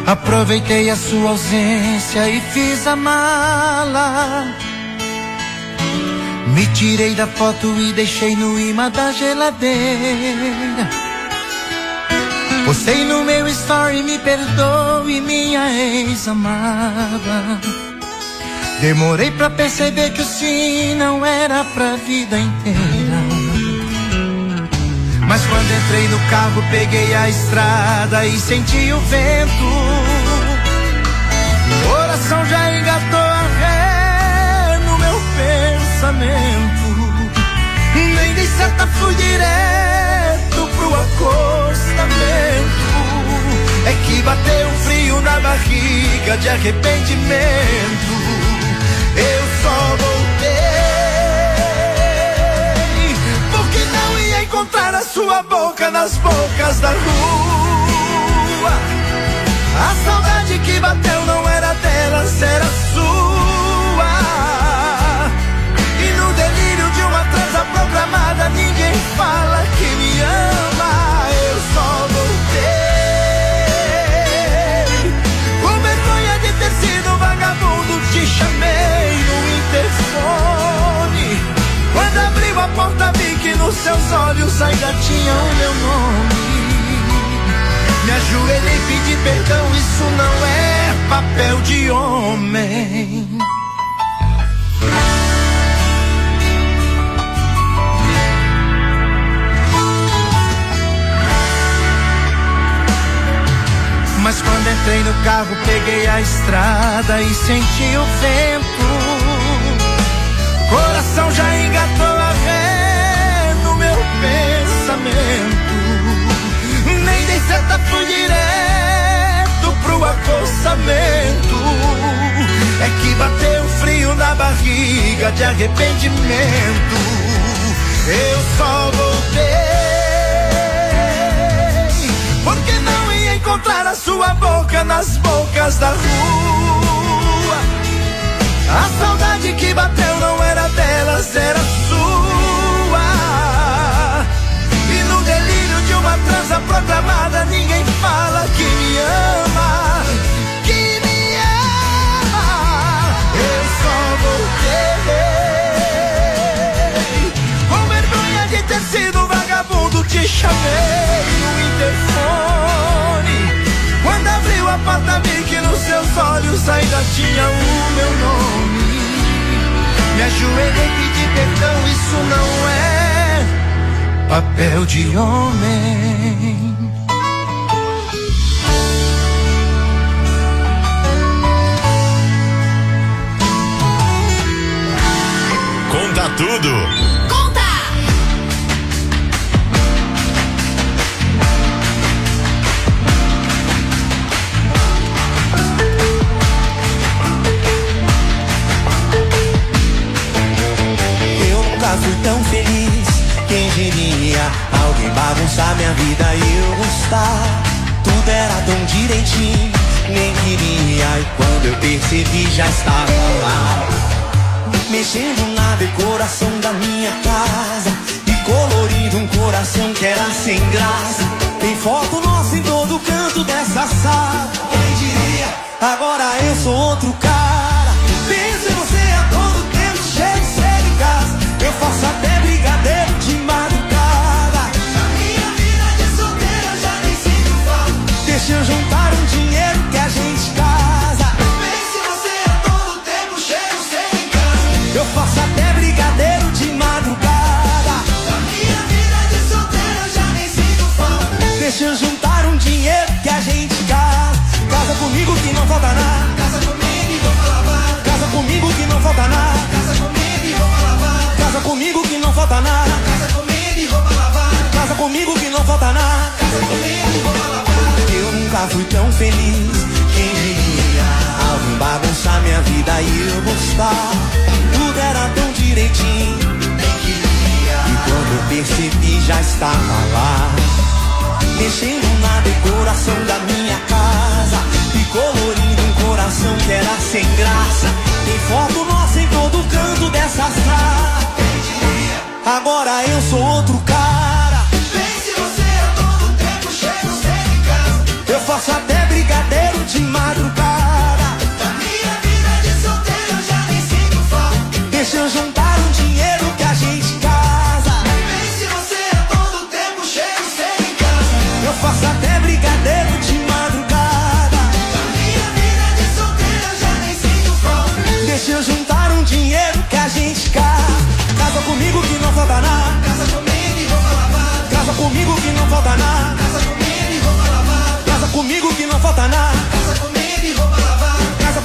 Aproveitei a sua ausência e fiz a mala. Me tirei da foto e deixei no imã da geladeira. Postei no meu story, me perdoe, minha ex-amada. Demorei pra perceber que o sim não era pra vida inteira. Mas quando entrei no carro, peguei a estrada e senti o vento. O coração já engatou a ré no meu pensamento. Nem dei seta, fui direto pro acostamento. É que bateu um frio na barriga de arrependimento. Eu só voltei porque não ia encontrar a sua boca nas bocas da rua. A saudade que bateu não era dela, era sua. E no delírio de uma transa programada, ninguém fala que me ama. Eu só voltei com vergonha de ter sido vagabundo. Te chamei no interfone. Quando abriu a porta vi que nos seus olhos ainda tinha o meu nome. Me ajoelhei e pedi perdão, isso não é papel de homem. Mas quando entrei no carro, peguei a estrada e senti o vento. Coração já engatou a ré no meu pensamento. Nem dei seta, fui direto pro acostamento. É que bateu frio na barriga de arrependimento. Eu só voltei porque não ia encontrar a sua boca nas bocas da rua. A saudade que bateu não era delas, era sua. E no delírio de uma transa programada, ninguém fala que me ama, que me ama. Eu só voltei com vergonha de ter sido vagabundo. Te chamei no interfone. Quando abriu a porta vi que nos seus olhos ainda tinha o meu nome. Me ajoelhei e pedi perdão, isso não é papel de homem. Conta tudo. Fui tão feliz, quem diria? Alguém bagunçar minha vida e eu gostar. Tudo era tão direitinho, nem queria. E quando eu percebi já estava lá, mexendo na decoração da minha casa e colorindo um coração que era sem graça. Tem foto nossa em todo canto dessa sala. Quem diria? Agora eu sou outro cara. Penso em você a todo tempo, cheio de ser em casa. Eu faço até brigadeiro de madrugada. Na minha vida de solteira já nem sinto falta. Deixa eu juntar um dinheiro que a gente casa. Pense você a todo tempo cheio sem casa. Eu faço até brigadeiro de madrugada. Na minha vida de solteira já nem sinto falta. Deixa eu juntar um dinheiro que a gente casa. Casa comigo que não falta nada. Casa comigo e vou pra lavar. Casa comigo que não falta nada. Casa comigo e vou pra lavar. Casa comigo que não falta nada. Casa comigo e roupa lavar. Casa comigo que não falta nada. Casa comigo e roupa lavar. Eu nunca fui tão feliz, quem diria? Alguém bagunçar minha vida e eu gostar. Tudo era tão direitinho, nem queria. E quando eu percebi já estava lá, mexendo na decoração da minha casa e colorindo um coração que era sem graça. Tem foto nossa em todo canto dessa sala. Agora eu sou outro cara. Pense você a todo tempo, chego sempre em casa. Eu faço até brigadeiro de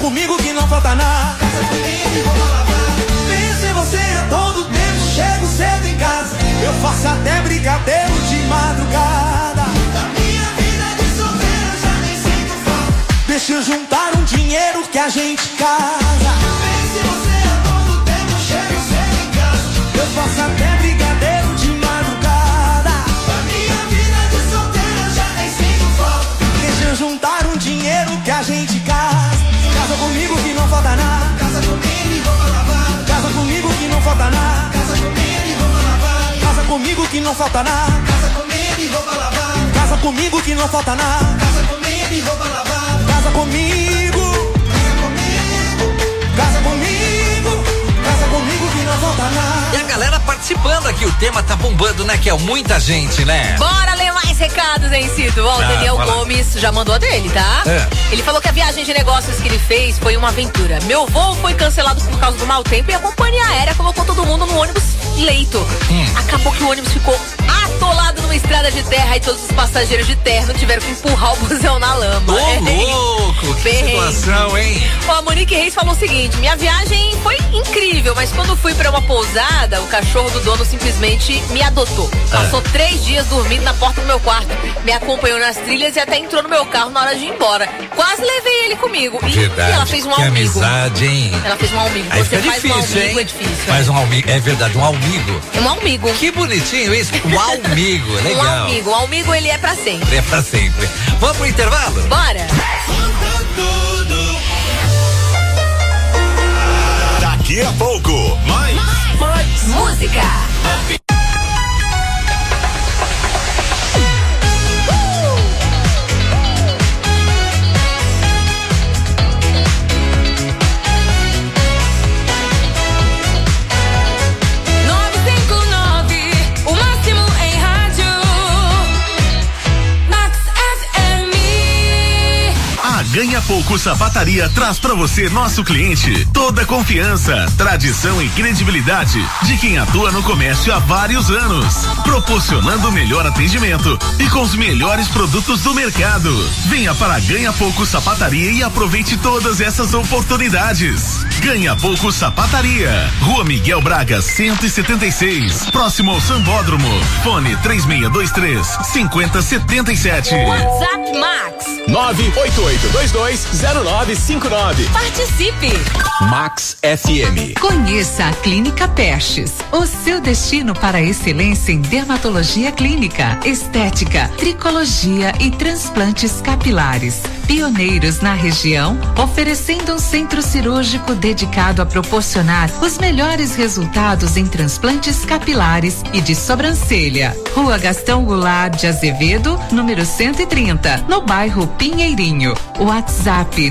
comigo que não falta nada. Casa comigo e roupa lavada. Penso em você a todo tempo, chego cedo em casa. Eu faço até brigadeiro de madrugada. Da minha vida de solteiro eu já nem sinto falta. Deixa eu juntar um dinheiro que a gente casa. Penso em você a todo tempo, chego cedo em casa. Eu faço até brigadeiro de madrugada. Da minha vida de solteiro eu já nem sinto falta. Deixa eu juntar um dinheiro que a gente casa. Casa comigo que não falta nada. Casa comigo e roupa lavada. Casa comigo que não falta nada. Casa comigo e roupa lavada. Casa comigo que não falta nada. Casa comigo e roupa lavada. Casa comigo que não falta nada. Casa comigo e roupa lavada. Casa comigo. Casa comigo. Casa comigo que não falta nada. E a galera participando aqui, o tema tá bombando, né, Kel? Muita gente, né? Bora ler mais recados, hein, Cito? Ó, o Daniel Gomes já mandou a dele, tá? Ele falou que a viagem de negócios que ele fez foi uma aventura. Meu voo foi cancelado por causa do mau tempo e a companhia aérea colocou todo mundo no ônibus leito. Acabou que o ônibus ficou atolado numa estrada de terra e todos os passageiros de terno tiveram que empurrar o busão na lama. Ô, louco, que situação, hein? Ó, a Monique Reis falou o seguinte: minha viagem foi incrível, mas quando fui pra uma pousada, o cachorro do dono simplesmente me adotou. Passou 3 dias dormindo na porta do meu quarto, me acompanhou nas trilhas e até entrou no meu carro na hora de ir embora. Quase levei ele comigo. Verdade, e ela fez um que almigo. amizade, hein? Ela fez um almigo. Aí Você fica faz difícil, um almigo, hein? é difícil. Faz um almigo, é verdade, um almigo. É um almigo. Que bonitinho isso, um almigo, legal. Um almigo, o almigo ele é pra sempre. É pra sempre. Vamos pro intervalo? Bora. Daqui a pouco, mais música. 959, o máximo em rádio. Max FM. A Ganha Pouco Sapataria traz pra você, nosso cliente, toda a confiança, tradição e credibilidade de quem atua no comércio há vários anos, proporcionando o melhor atendimento e com os melhores produtos do mercado. Venha para a Ganha Pouco Sapataria e aproveite todas essas oportunidades. Ganha Pouco Sapataria, Rua Miguel Braga 176, próximo ao Sambódromo. Fone 3623-5077. WhatsApp Max 988220959. Participe. Max FM. Conheça a Clínica Pestes, o seu destino para a excelência em dermatologia clínica, estética, tricologia e transplantes capilares. Pioneiros na região, oferecendo um centro cirúrgico dedicado a proporcionar os melhores resultados em transplantes capilares e de sobrancelha. Rua Gastão Goulart de Azevedo, número 130, no bairro Pinheirinho. WhatsApp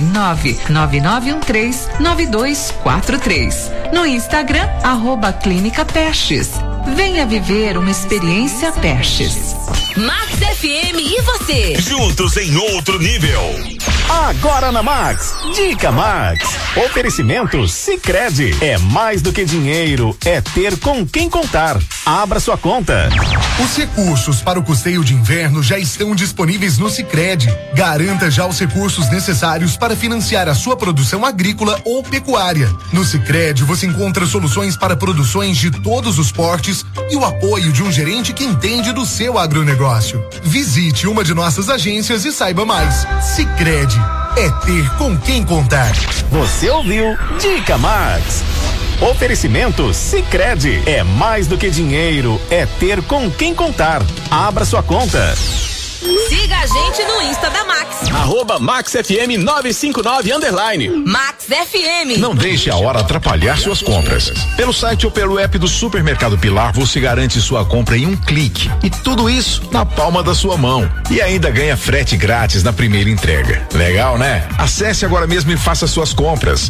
999139243. No Instagram, @Clínica Pestes. Venha viver uma experiência Pestes. Max FM e você? Juntos em outro nível. Agora na Max, Dica Max. Oferecimento Sicredi. É mais do que dinheiro, é ter com quem contar. Abra sua conta. Os recursos para o custeio de inverno já estão disponíveis no Sicredi. Garanta já os recursos necessários para financiar a sua produção agrícola ou pecuária. No Sicredi você encontra soluções para produções de todos os portes e o apoio de um gerente que entende do seu agronegócio. Visite uma de nossas agências e saiba mais. Sicredi, é ter com quem contar. Você ouviu Dica Max. Oferecimento Sicredi. É mais do que dinheiro, é ter com quem contar. Abra sua conta. Siga a gente no Insta da Max. @MaxFM 959 _ Max FM. Não deixe a hora atrapalhar suas compras. Pelo site ou pelo app do Supermercado Pilar, você garante sua compra em um clique. E tudo isso na palma da sua mão. E ainda ganha frete grátis na primeira entrega. Legal, né? Acesse agora mesmo e faça suas compras.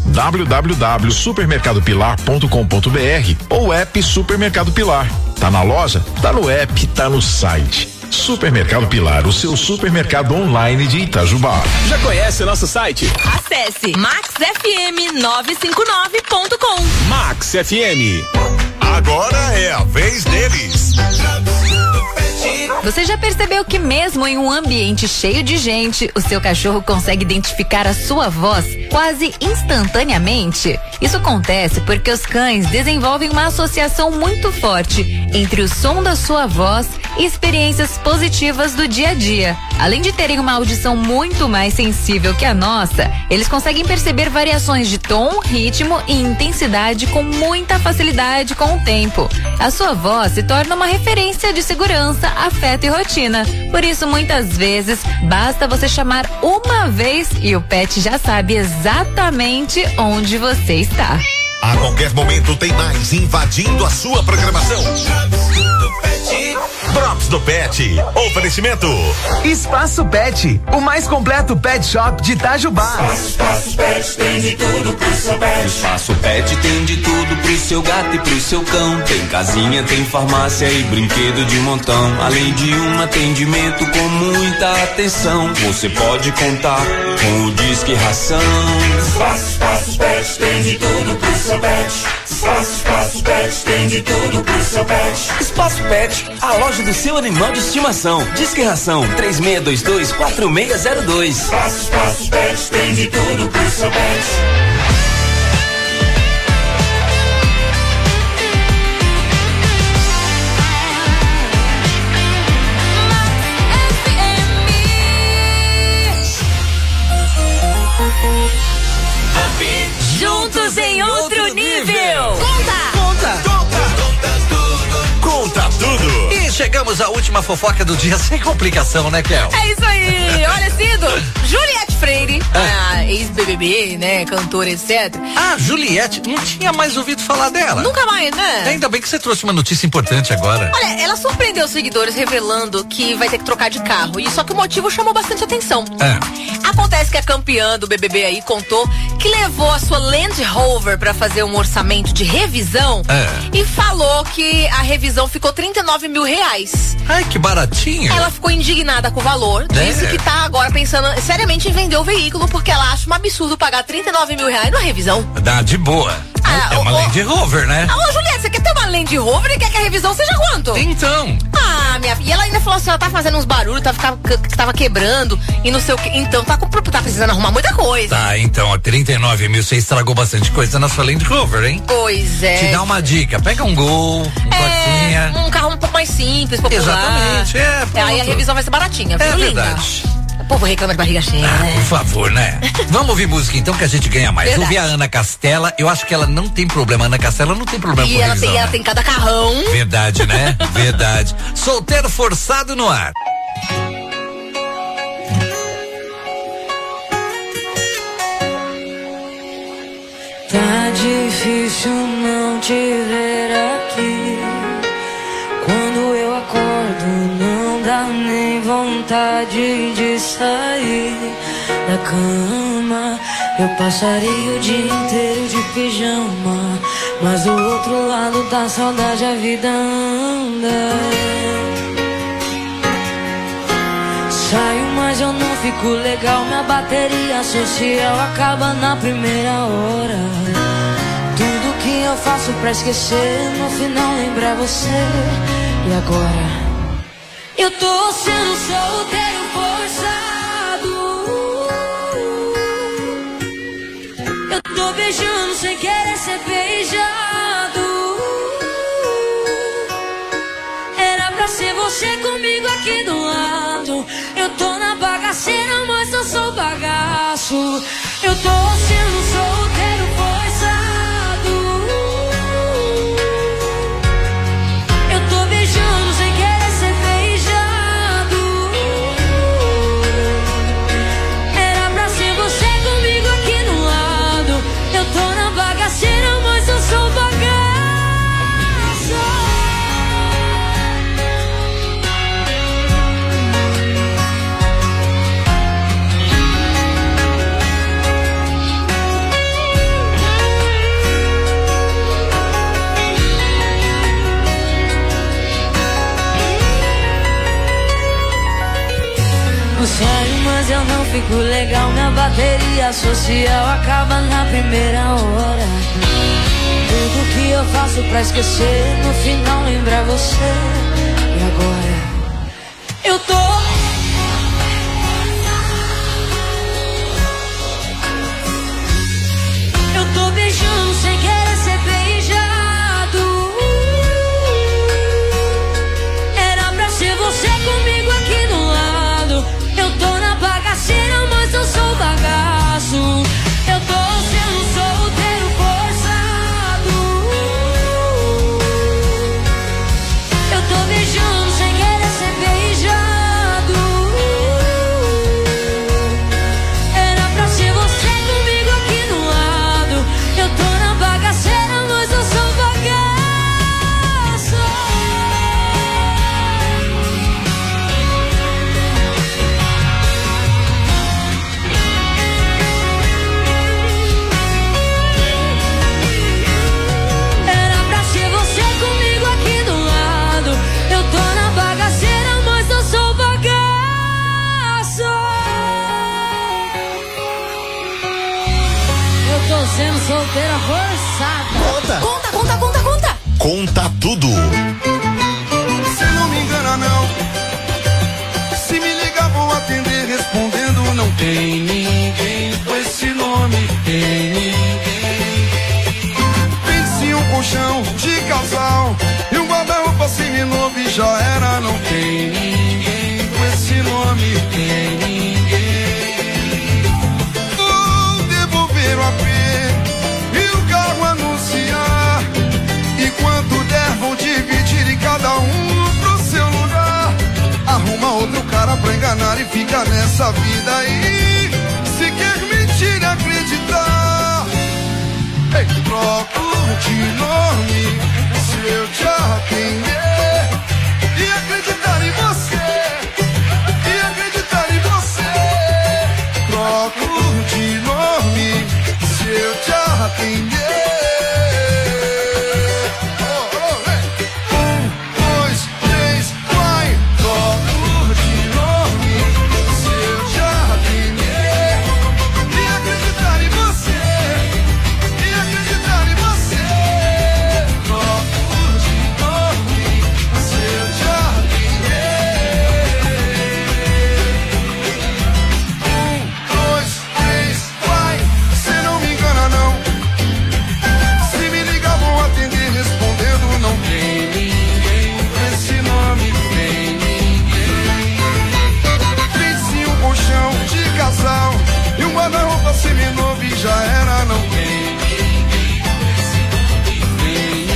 www.supermercadopilar.com.br ou app Supermercado Pilar. Tá na loja? Tá no app, tá no site. Supermercado Pilar, o seu supermercado online de Itajubá. Já conhece o nosso site? Acesse maxfm959.com. Max FM. Agora é a vez deles. Você já percebeu que mesmo em um ambiente cheio de gente, o seu cachorro consegue identificar a sua voz quase instantaneamente? Isso acontece porque os cães desenvolvem uma associação muito forte entre o som da sua voz e experiências positivas do dia a dia. Além de terem uma audição muito mais sensível que a nossa, eles conseguem perceber variações de tom, ritmo e intensidade com muita facilidade com o tempo. A sua voz se torna uma referência de segurança, afeto e rotina. Por isso, muitas vezes, basta você chamar uma vez e o pet já sabe exatamente onde você está. A qualquer momento tem mais invadindo a sua programação. Drops do Pet. Oferecimento. Espaço Pet, o mais completo pet shop de Itajubá. Espaço Pet tem de tudo pro seu pet. Espaço Pet tem de tudo pro seu gato e pro seu cão. Tem casinha, tem farmácia e brinquedo de montão. Além de um atendimento com muita atenção. Você pode contar com o Disque Ração. Espaço Pet tem de tudo pro seu pet. Espaço Pet tem de tudo pro seu pet. Espaço Pet, a loja do seu animal de estimação. Disque Ração 3622-4602. Espaço Pet tem de tudo pro seu pet. Juntos em outro nível. Conta tudo. E chegamos à última fofoca do dia sem complicação, né, Kel? É isso aí. Olha, Cido, Juliette Freire, a ex-BBB, né, cantora, etc. Ah, Juliette, não tinha mais ouvido falar dela. Nunca mais, né? Ainda bem que você trouxe uma notícia importante agora. Olha, ela surpreendeu os seguidores revelando que vai ter que trocar de carro. E só que o motivo chamou bastante atenção. Acontece que a campeã do BBB aí contou que levou a sua Land Rover pra fazer um orçamento de revisão e falou que a revisão ficou R$39 mil. Ai, que baratinho. Ela ficou indignada com o valor, disse que tá agora pensando seriamente em vender o veículo porque ela acha um absurdo pagar R$39 mil numa revisão. Dá de boa. É uma Land Rover, né? Ô, Juliette, você quer ter uma Land Rover e quer que a revisão seja quanto? Então. Minha filha. E ela ainda falou assim, ela tá fazendo uns barulhos, tava quebrando e não sei o que. Então tá precisando arrumar muita coisa. Tá, então, ó, 39 mil, você estragou bastante coisa na sua Land Rover, hein? Pois é. Te dá uma dica, pega um Gol, Corsinha. Um carro um pouco mais simples, popular. Exatamente, aí a revisão vai ser baratinha, viu, verdade. O povo reclama de barriga cheia, né? Por favor, né? Vamos ouvir música então que a gente ganha mais. Verdade. Ouvir a Ana Castela, eu acho que ela não tem problema. Ana Castela não tem problema com revisão. E ela tem cada carrão. Verdade, né? Verdade. Solteiro forçado no ar. Tá difícil não te ver aqui. Quando eu acordo não dá nem vontade de sair da cama. Eu passaria o dia inteiro de pijama, mas do outro lado da saudade a vida anda. Saio, mas eu não fico legal. Minha bateria social acaba na primeira hora. Tudo que eu faço pra esquecer, no final lembrar você. E agora? Eu tô sendo solteiro forçado. Eu tô beijando sem querer ser beijado. Era pra ser você comigo aqui do lado. Eu tô na bagaceira, mas eu sou bagaço. Eu tô sendo solteiro forçado. Eu tô beijando sem querer ser beijado. Era pra ser você comigo aqui do lado. Eu tô na bagaceira, mas eu sou bagaço. Sério, mas eu não fico legal. Minha bateria social acaba na primeira hora. Tudo que eu faço pra esquecer, no final lembrar você. E agora? Eu sendo solteira forçada. Conta. Conta tudo. Cê não me engana não. Se me ligar vou atender respondendo não tem ninguém com esse nome, tem ninguém. Pense um colchão de casal e um guarda-roupa seminovo e já era, não tem ninguém com esse nome, tem ninguém. Vou devolver o AP e o carro anunciar, e quanto der vão dividir e cada um pro seu lugar. Arruma outro cara pra enganar e fica nessa vida aí. Se quer mentir e acreditar, ei, troco de nome se eu te arrepender e acreditar em você, e acreditar em você. Troco de nome se eu te arrepender. E um guarda-roupa seminovo e já era, não tem ninguém.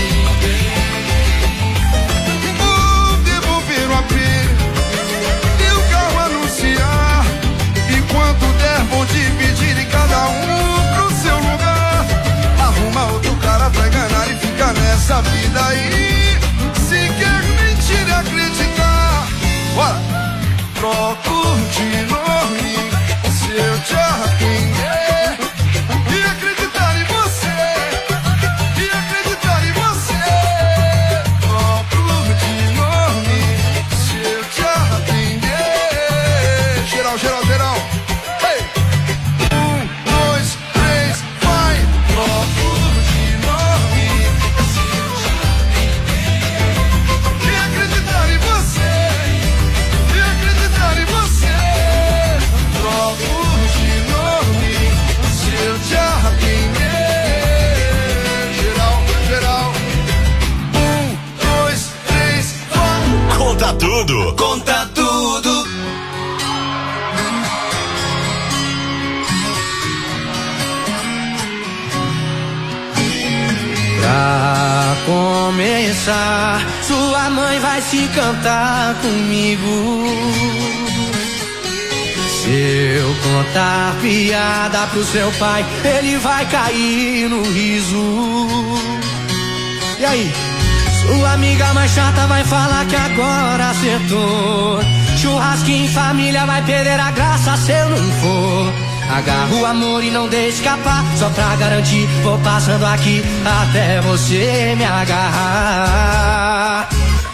Vou devolver o AP e o carro anunciar, e quanto der vou dividir e cada um pro seu lugar. Arruma outro cara pra enganar e fica nessa vida aí. Se quer mentir e acreditar, bora! Troco de nome se eu te arrepender e acreditar em você, e acreditar em você. Troco de nome se eu te arrepender. Geral, geral, geral. Hey! 1, 2, 3, vai. Troco de nome se eu te arrepender e acreditar em você, e acreditar em você. Troco de nome se eu te arrepender. Geral, geral. 1, 2, 3, vai. Conta tudo. Conta tudo. Pra começar, sua mãe vai se cantar comigo. Se eu contar piada pro seu pai, ele vai cair no riso. E aí? Sua amiga mais chata vai falar que agora acertou. Churrasquinho em família vai perder a graça se eu não for. Agarra o amor e não deixe escapar. Só pra garantir, vou passando aqui até você me agarrar.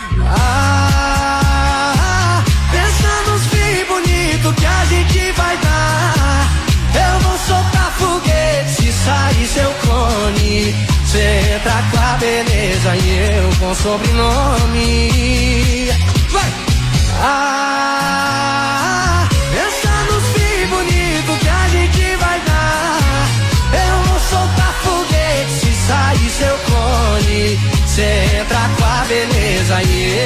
Pensa nos filhos bonitos que a gente vai dar. Eu vou soltar foguete se sair seu clone. Cê entra com a beleza e eu com sobrenome. Vai! Pensa nos filhos bonitos que a gente vai dar. Eu vou soltar foguete se sair seu clone. Cê entra com a beleza e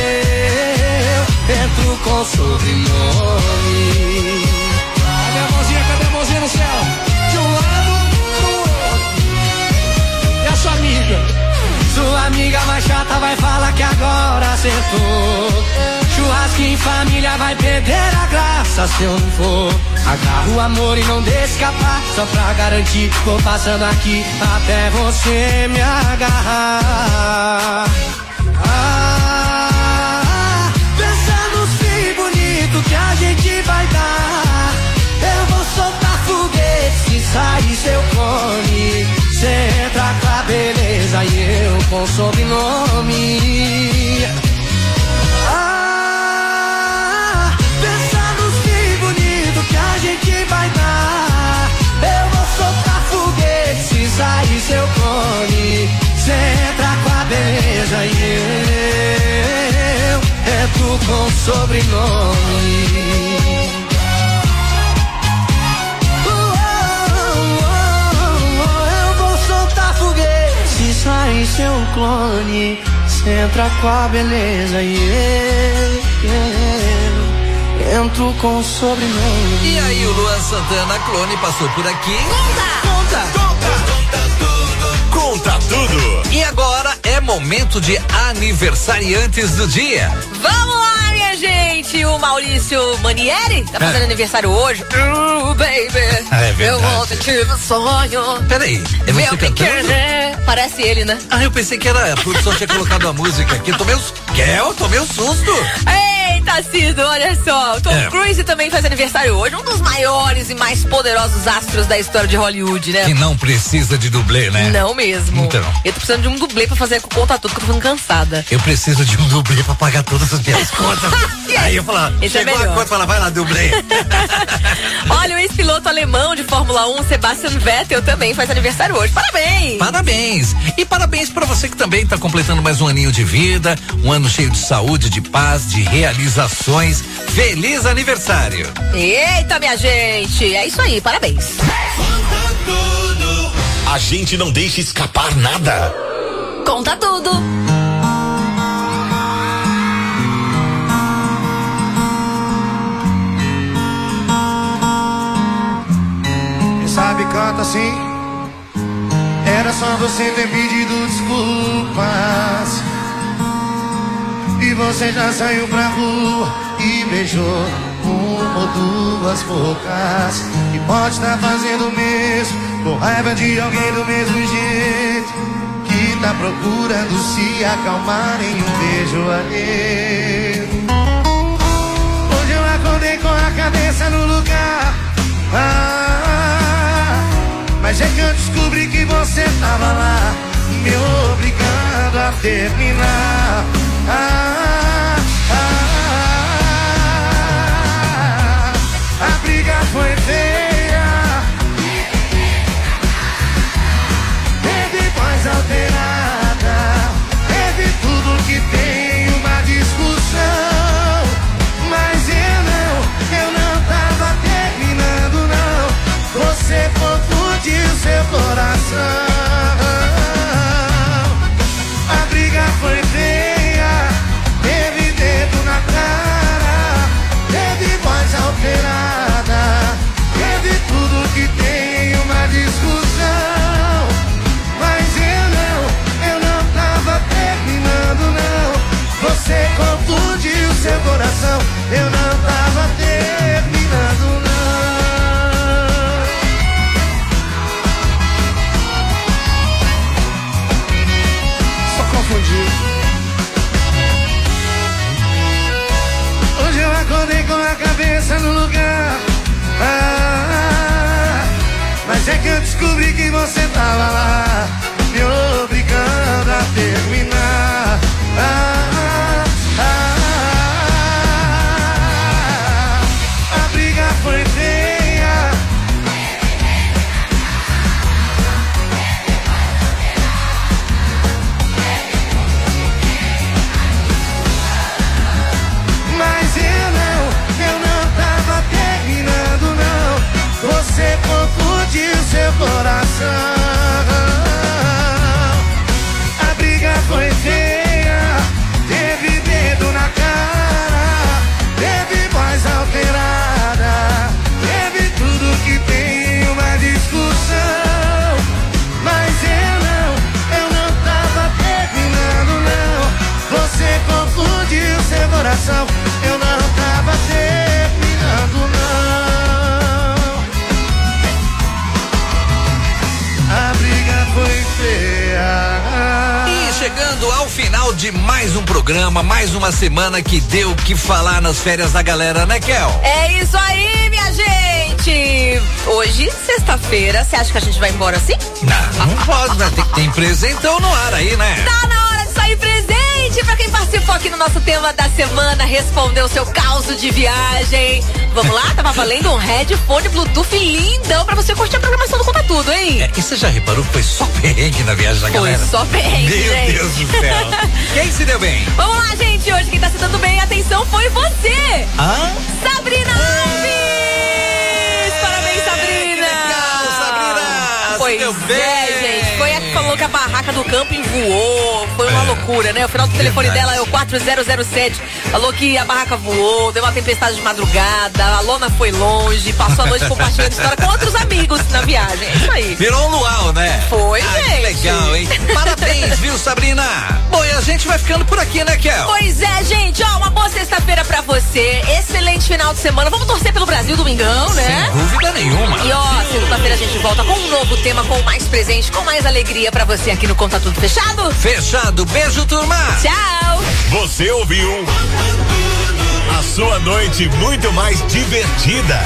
eu entro com sobrenome. Cadê a mãozinha no céu? De um lado pro outro. E a sua amiga? Sua amiga mais chata vai falar que agora acertou. Churrasquinho em família vai perder a graça se eu não for. Agarra o amor e não deixe escapar. Só pra garantir, vou passando aqui até você me agarrar. Pensa nos filhos bonitos que a gente vai dar. Eu vou soltar foguete se sair seu clone. Cê entra com a beleza e eu com sobrenome. Pensa nos filhos bonitos que a gente vai dar. Eu vou soltar foguete se seu clone, cê entra com a beleza e eu entro com o sobrenome. E aí o Luan Santana clone passou por aqui. Conta tudo. E agora é momento de aniversariantes do dia. Vamos lá, minha gente. O Maurício Manieri tá fazendo aniversário hoje. Baby. É verdade. Eu ontem tive um sonho. Peraí, é você cantando? Parece ele, né? Ah, eu pensei que era a produção tinha colocado a música aqui. Tomei um susto. Eita, Cido, olha só. O Tom Cruise também faz aniversário hoje. Um dos maiores e mais poderosos astros da história de Hollywood, né? Que não precisa de dublê, né? Não mesmo. Então. Eu tô precisando de um dublê pra fazer conta tudo, que eu tô ficando cansada. Eu preciso de um dublê pra pagar todas as minhas contas. Aí eu falo, chegou a conta, fala, vai lá, dublê. Olha, o ex-piloto alemão de Fórmula 1, Sebastian Vettel, também faz aniversário hoje. Parabéns! Parabéns! E parabéns pra você que também tá completando mais um aninho de vida, um ano cheio de saúde, de paz, de realizações. Feliz aniversário! Eita, minha gente! É isso aí, parabéns! A gente não deixa escapar nada. Conta tudo! Quem sabe canta assim. Era só você ter pedido desculpas e você já saiu pra rua e beijou uma ou duas bocas. E pode estar fazendo o mesmo, com raiva de alguém do mesmo jeito, que tá procurando se acalmar em um beijo alheio. Hoje eu acordei com a cabeça no lugar, mas é que eu descobri que você tava lá, me obrigando a terminar. A briga foi feia, teve voz alterada, teve tudo que tem uma discussão, mas eu não tava terminando não, você confundiu seu coração. A briga foi feia, teve dedo na cara, teve voz alterada, teve tudo que tem uma discussão, mas eu não tava terminando não, você confundiu seu coração, eu não tava terminando não. Hoje eu acordei com a cabeça no lugar, mas é que eu descobri que você tava lá, me obrigando a terminar. A briga foi feia, mas eu não tava terminando não, você confundiu seu coração. A briga foi feia, teve dedo na cara, teve voz alterada, teve tudo que tem uma discussão, mas eu não tava terminando não, você confundiu seu coração, eu não tava terminando não. A briga foi feia. E chegando ao final de mais um programa, mais uma semana que deu o que falar nas férias da galera, né, Kel? É isso aí, minha gente! Hoje, sexta-feira, você acha que a gente vai embora assim? Não pode, né? Tem presentão no ar aí, né? Tá na hora de sair presente pra quem participou aqui no nosso tema da semana, respondeu o seu caos de viagem. Vamos lá? Tava valendo um headphone Bluetooth lindão pra você curtir a programação do Conta Tudo, hein? E você já reparou que foi só perrengue na viagem da galera? Foi só perrengue, Meu gente. Deus do céu. Quem se deu bem? Vamos lá, gente. Hoje quem tá se dando bem, atenção, foi você. Sabrina Alves! Parabéns, Sabrina! Legal, Sabrina! Pois se deu bem. Gente. Foi a que falou que a barraca barraca do camping voou, foi uma loucura, né? O final do telefone dela é o 4007. Falou que a barraca voou, deu uma tempestade de madrugada, a lona foi longe, passou a noite compartilhando história com outros amigos na viagem. É isso aí. Virou um luau, né? Foi, gente. Que legal, hein? Parabéns, viu, Sabrina? Bom, e a gente vai ficando por aqui, né, Kel? Pois é, gente, ó, uma boa sexta-feira pra você, excelente final de semana. Vamos torcer pelo Brasil domingão, né? Sem dúvida nenhuma. E ó, segunda-feira a gente volta com um novo tema, com mais presente, com mais alegria pra você aqui no Conta Tudo. Fechado? Fechado. Beijo, turma. Tchau. Você ouviu a sua noite muito mais divertida.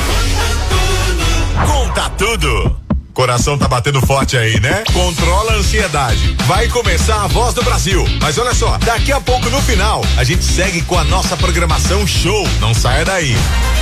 Conta Tudo. Coração tá batendo forte aí, né? Controla a ansiedade. Vai começar a Voz do Brasil. Mas olha só, daqui a pouco no final, a gente segue com a nossa programação show. Não saia daí.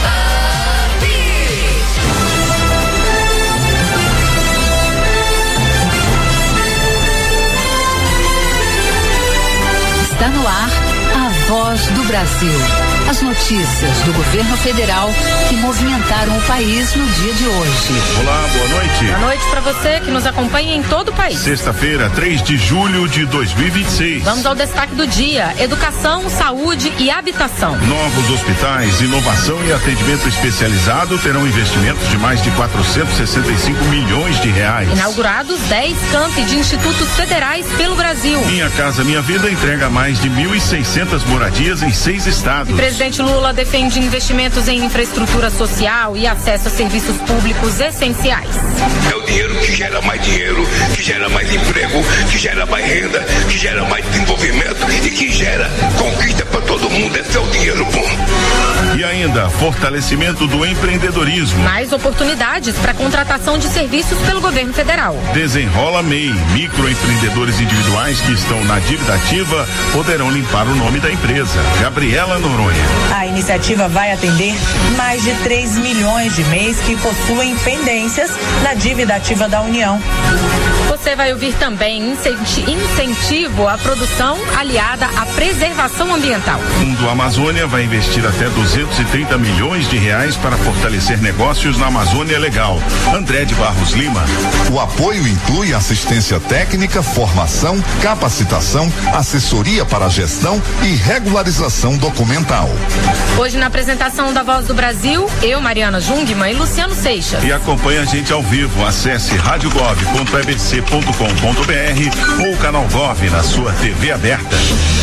Está no ar a Voz do Brasil. As notícias do governo federal que movimentaram o país no dia de hoje. Olá, boa noite. Boa noite para você que nos acompanha em todo o país. Sexta-feira, 3 de julho de 2026. Vamos ao destaque do dia: educação, saúde e habitação. Novos hospitais, inovação e atendimento especializado terão investimentos de mais de 465 milhões de reais. Inaugurados 10 campi de institutos federais pelo Brasil. Minha Casa Minha Vida entrega mais de 1.600 moradias em 6 estados. O presidente Lula defende investimentos em infraestrutura social e acesso a serviços públicos essenciais. É o dinheiro que gera mais dinheiro, que gera mais emprego, que gera mais renda, que gera mais desenvolvimento e que gera conquista para todo mundo. Esse é o dinheiro bom. E ainda, fortalecimento do empreendedorismo. Mais oportunidades para contratação de serviços pelo governo federal. Desenrola MEI. Microempreendedores individuais que estão na dívida ativa poderão limpar o nome da empresa. Gabriela Noronha. A iniciativa vai atender mais de 3 milhões de MEIs que possuem pendências na dívida ativa da União. Você vai ouvir também incentivo à produção aliada à preservação ambiental. O Fundo Amazônia vai investir até 230 milhões de reais para fortalecer negócios na Amazônia Legal. André de Barros Lima. O apoio inclui assistência técnica, formação, capacitação, assessoria para gestão e regularização documental. Hoje na apresentação da Voz do Brasil, eu, Mariana Jungmann e Luciano Seixas. E acompanhe a gente ao vivo. Acesse radiogov.ebc.com.br ou canal Gov na sua TV aberta.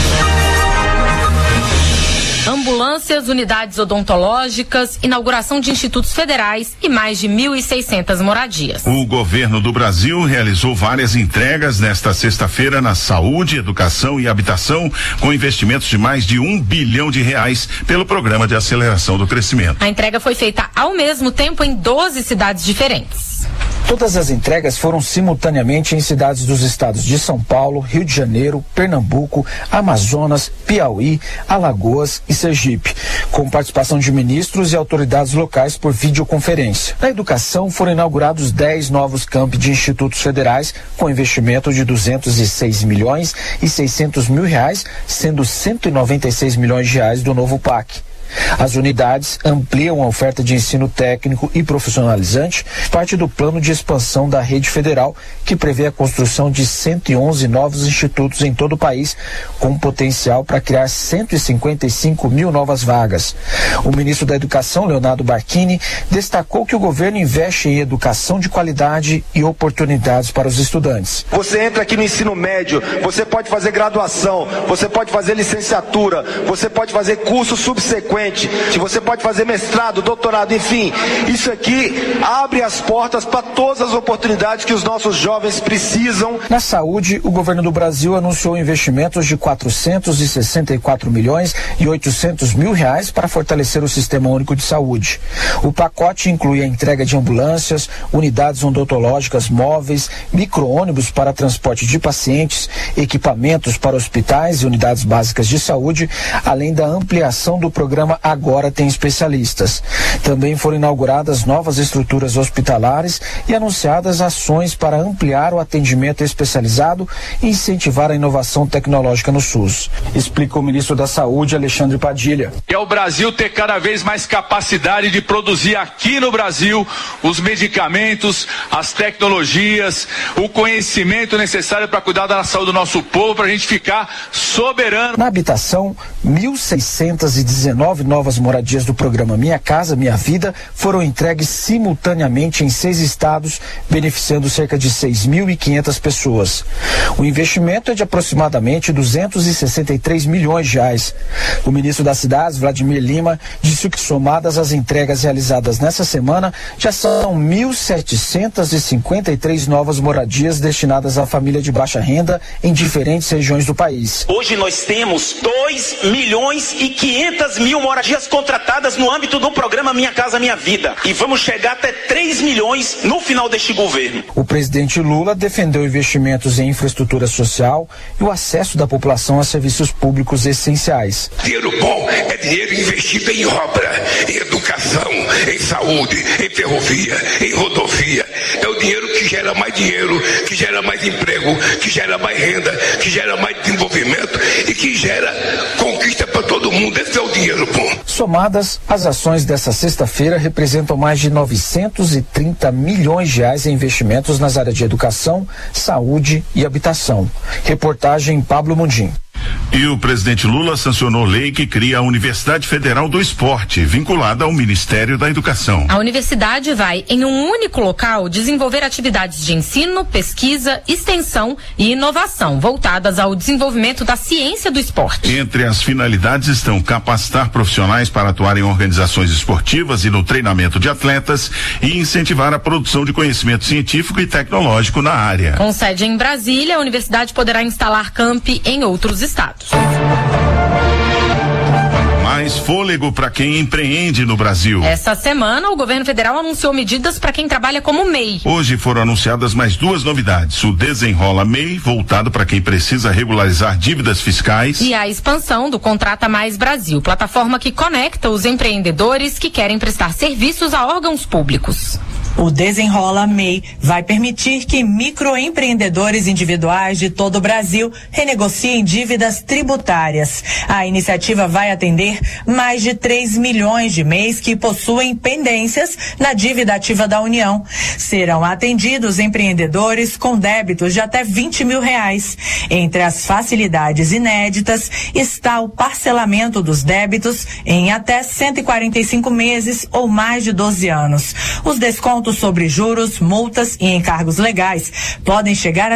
Ambulâncias, unidades odontológicas, inauguração de institutos federais e mais de 1.600 moradias. O governo do Brasil realizou várias entregas nesta sexta-feira na saúde, educação e habitação, com investimentos de mais de R$1 bilhão pelo Programa de Aceleração do Crescimento. A entrega foi feita ao mesmo tempo em 12 cidades diferentes. Todas as entregas foram simultaneamente em cidades dos estados de São Paulo, Rio de Janeiro, Pernambuco, Amazonas, Piauí, Alagoas e Sergipe, com participação de ministros e autoridades locais por videoconferência. Na educação, foram inaugurados 10 novos campi de institutos federais, com investimento de 206 milhões e 600 mil reais, sendo 196 milhões de reais do novo PAC. As unidades ampliam a oferta de ensino técnico e profissionalizante, parte do plano de expansão da rede federal, que prevê a construção de 111 novos institutos em todo o país, com potencial para criar 155 mil novas vagas. O ministro da Educação, Leonardo Barquini, destacou que o governo investe em educação de qualidade e oportunidades para os estudantes. Você entra aqui no ensino médio, você pode fazer graduação, você pode fazer licenciatura, você pode fazer curso subsequente, você pode fazer mestrado, doutorado, enfim, isso aqui abre as portas para todas as oportunidades que os nossos jovens precisam. Na saúde, o governo do Brasil anunciou investimentos de 464 milhões e 800 mil reais para fortalecer o Sistema Único de Saúde. O pacote inclui a entrega de ambulâncias, unidades odontológicas móveis, micro-ônibus para transporte de pacientes, equipamentos para hospitais e unidades básicas de saúde, além da ampliação do programa programa agora tem especialistas. Também foram inauguradas novas estruturas hospitalares e anunciadas ações para ampliar o atendimento especializado e incentivar a inovação tecnológica no SUS. Explica o ministro da Saúde, Alexandre Padilha. É o Brasil ter cada vez mais capacidade de produzir aqui no Brasil os medicamentos, as tecnologias, o conhecimento necessário para cuidar da saúde do nosso povo, para a gente ficar soberano. Na habitação, 1.619 novas moradias do programa Minha Casa Minha Vida foram entregues simultaneamente em 6 estados, beneficiando cerca de 6.500 pessoas. O investimento é de aproximadamente 263 milhões de reais. O ministro das Cidades, Vladimir Lima, disse que somadas as entregas realizadas nessa semana, já são 1.753 novas moradias destinadas à família de baixa renda em diferentes regiões do país. Hoje nós temos 2.500.000 moradias contratadas no âmbito do programa Minha Casa Minha Vida e vamos chegar até 3 milhões no final deste governo. O presidente Lula defendeu investimentos em infraestrutura social e o acesso da população a serviços públicos essenciais. Dinheiro bom é dinheiro investido em obra, em educação, em saúde, em ferrovia, em rodovia. É o dinheiro que gera mais dinheiro, que gera mais emprego, que gera mais renda, que gera mais desenvolvimento e que gera conquista para todo mundo. Esse é o dinheiro bom. Somadas, as ações dessa sexta-feira representam mais de 930 milhões de reais em investimentos nas áreas de educação, saúde e habitação. Reportagem Pablo Mundim. E o presidente Lula sancionou lei que cria a Universidade Federal do Esporte, vinculada ao Ministério da Educação. A universidade vai, em um único local, desenvolver atividades de ensino, pesquisa, extensão e inovação, voltadas ao desenvolvimento da ciência do esporte. Entre as finalidades estão capacitar profissionais para atuar em organizações esportivas e no treinamento de atletas e incentivar a produção de conhecimento científico e tecnológico na área. Com sede em Brasília, a universidade poderá instalar campi em outros estados. Mais fôlego para quem empreende no Brasil. Essa semana, o governo federal anunciou medidas para quem trabalha como MEI. Hoje foram anunciadas mais 2 novidades: o Desenrola MEI, voltado para quem precisa regularizar dívidas fiscais, e a expansão do Contrata Mais Brasil, plataforma que conecta os empreendedores que querem prestar serviços a órgãos públicos. O Desenrola MEI vai permitir que microempreendedores individuais de todo o Brasil renegociem dívidas tributárias. A iniciativa vai atender mais de 3 milhões de MEIs que possuem pendências na dívida ativa da União. Serão atendidos empreendedores com débitos de até 20 mil reais. Entre as facilidades inéditas está o parcelamento dos débitos em até 145 meses ou mais de 12 anos. Os descontos sobre juros, multas e encargos legais podem chegar a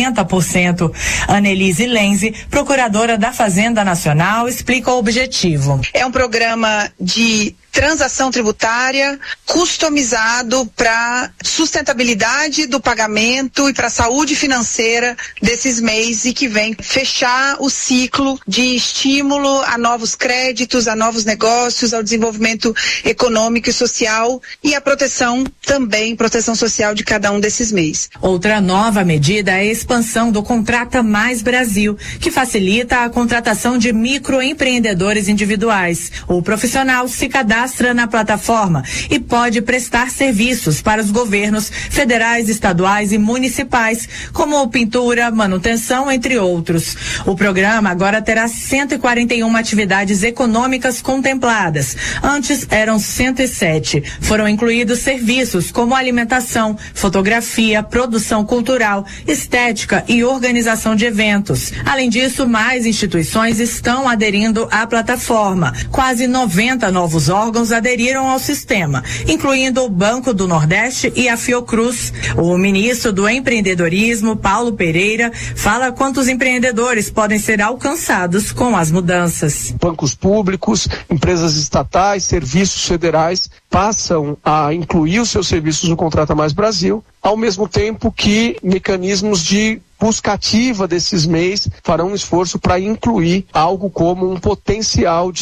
70%. Annelise Lenze, procuradora da Fazenda Nacional, explica o objetivo. É um programa de transação tributária customizado para sustentabilidade do pagamento e para a saúde financeira desses MEIs e que vem fechar o ciclo de estímulo a novos créditos, a novos negócios, ao desenvolvimento econômico e social e a proteção também, proteção social de cada um desses MEIs. Outra nova medida é a expansão do Contrata Mais Brasil, que facilita a contratação de microempreendedores individuais. O profissional se cadastra na plataforma e pode prestar serviços para os governos federais, estaduais e municipais, como pintura, manutenção, entre outros. O programa agora terá 141 atividades econômicas contempladas. Antes eram 107. Foram incluídos serviços como alimentação, fotografia, produção cultural, estética e organização de eventos. Além disso, mais instituições estão aderindo à plataforma. Quase 90 novos órgãos aderiram ao sistema, incluindo o Banco do Nordeste e a Fiocruz. O ministro do Empreendedorismo, Paulo Pereira, fala quantos empreendedores podem ser alcançados com as mudanças. Bancos públicos, empresas estatais, serviços federais passam a incluir os seus serviços no Contrata Mais Brasil, ao mesmo tempo que mecanismos de busca ativa desses MEIs farão um esforço para incluir algo como um potencial de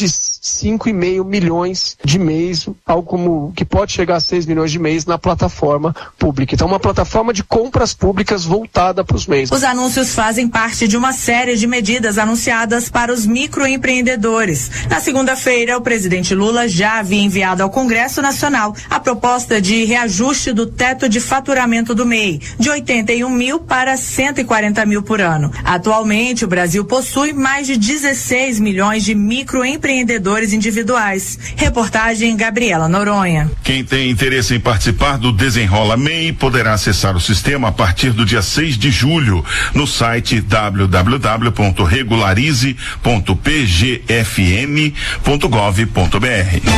5,5 milhões de mês, algo como que pode chegar a 6 milhões de mês na plataforma pública. Então, uma plataforma de compras públicas voltada para os MEIs. Os anúncios fazem parte de uma série de medidas anunciadas para os microempreendedores. Na segunda-feira, o presidente Lula já havia enviado ao Congresso Nacional a proposta de reajuste do teto de faturamento do MEI, de 81 mil para 140 mil por ano. Atualmente, o Brasil possui mais de 16 milhões de microempreendedores individuais. Reportagem Gabriela Noronha. Quem tem interesse em participar do Desenrola MEI poderá acessar o sistema a partir do dia 6 de julho no site www.regularize.pgfm.gov.br.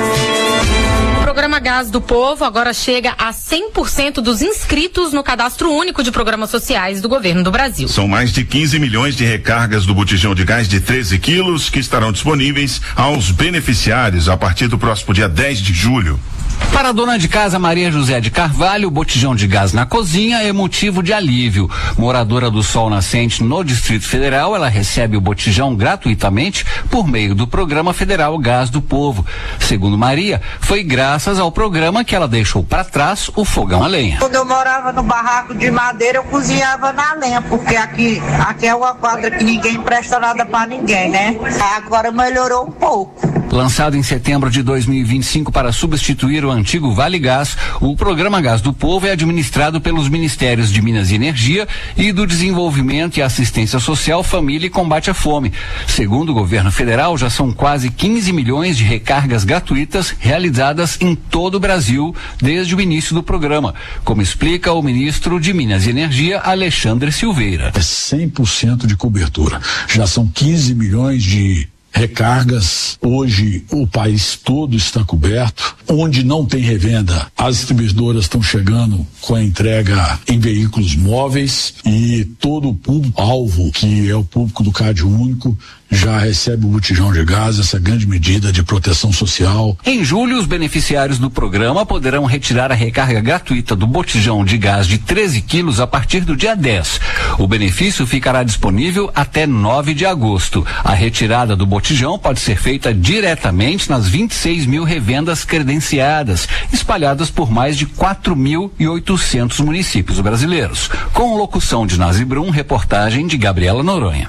O programa Gás do Povo agora chega a 100% dos inscritos no Cadastro Único de Programas Sociais do Governo do Brasil. São mais de 15 milhões de recargas do botijão de gás de 13 quilos que estarão disponíveis aos beneficiários a partir do próximo dia 10 de julho. Para a dona de casa Maria José de Carvalho, o botijão de gás na cozinha é motivo de alívio. Moradora do Sol Nascente no Distrito Federal, ela recebe o botijão gratuitamente por meio do Programa Federal Gás do Povo. Segundo Maria, foi graças ao programa que ela deixou para trás o fogão a lenha. Quando eu morava no barraco de madeira, eu cozinhava na lenha, porque aqui é uma quadra que ninguém presta nada para ninguém, né? Agora melhorou um pouco. Lançado em setembro de 2025 para substituir o antigo Vale Gás, o Programa Gás do Povo é administrado pelos Ministérios de Minas e Energia e do Desenvolvimento e Assistência Social, Família e Combate à Fome. Segundo o governo federal, já são quase 15 milhões de recargas gratuitas realizadas em todo o Brasil desde o início do programa, como explica o ministro de Minas e Energia, Alexandre Silveira. É 100% de cobertura. Já são 15 milhões de recargas. Hoje o país todo está coberto. Onde não tem revenda, as distribuidoras estão chegando com a entrega em veículos móveis e todo o público-alvo, que é o público do Cade Único, já recebe o botijão de gás, essa grande medida de proteção social. Em julho, os beneficiários do programa poderão retirar a recarga gratuita do botijão de gás de 13 quilos a partir do dia 10. O benefício ficará disponível até 9 de agosto. A retirada do botijão pode ser feita diretamente nas 26 mil revendas credenciadas, espalhadas por mais de 4.800 municípios brasileiros. Com locução de Nazi Brum, reportagem de Gabriela Noronha.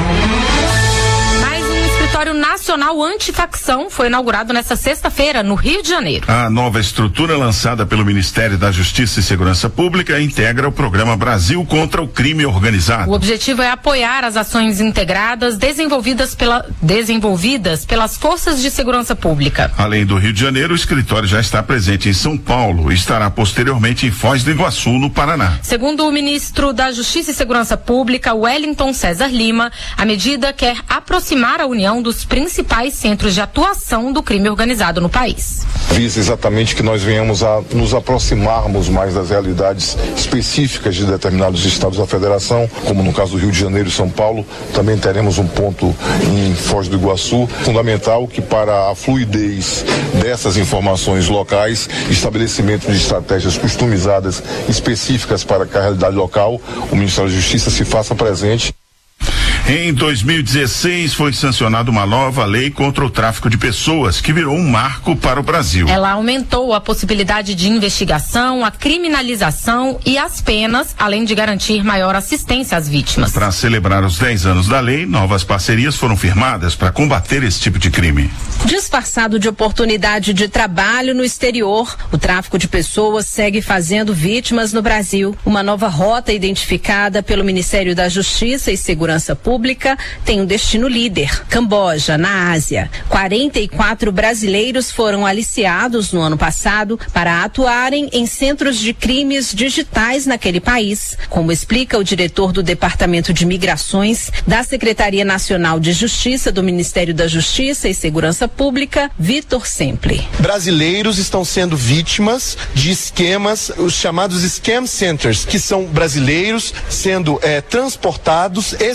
O Escritório Nacional Antifacção foi inaugurado nesta sexta-feira no Rio de Janeiro. A nova estrutura lançada pelo Ministério da Justiça e Segurança Pública integra o programa Brasil contra o Crime Organizado. O objetivo é apoiar as ações integradas desenvolvidas pelas forças de segurança pública. Além do Rio de Janeiro, o escritório já está presente em São Paulo e estará posteriormente em Foz do Iguaçu, no Paraná. Segundo o ministro da Justiça e Segurança Pública, Wellington César Lima, a medida quer aproximar a União dos principais centros de atuação do crime organizado no país. Visa exatamente que nós venhamos a nos aproximarmos mais das realidades específicas de determinados estados da federação, como no caso do Rio de Janeiro e São Paulo. Também teremos um ponto em Foz do Iguaçu. Fundamental que para a fluidez dessas informações locais, estabelecimento de estratégias customizadas específicas para a realidade local, o Ministério da Justiça se faça presente. Em 2016 foi sancionada uma nova lei contra o tráfico de pessoas, que virou um marco para o Brasil. Ela aumentou a possibilidade de investigação, a criminalização e as penas, além de garantir maior assistência às vítimas. Para celebrar os 10 anos da lei, novas parcerias foram firmadas para combater esse tipo de crime. Disfarçado de oportunidade de trabalho no exterior, o tráfico de pessoas segue fazendo vítimas no Brasil. Uma nova rota identificada pelo Ministério da Justiça e Segurança Pública tem um destino líder, Camboja, na Ásia. 44 brasileiros foram aliciados no ano passado para atuarem em centros de crimes digitais naquele país, como explica o diretor do Departamento de Migrações da Secretaria Nacional de Justiça do Ministério da Justiça e Segurança Pública, Vitor Sempre. Brasileiros estão sendo vítimas de esquemas, os chamados scam centers, que são brasileiros sendo transportados, exportados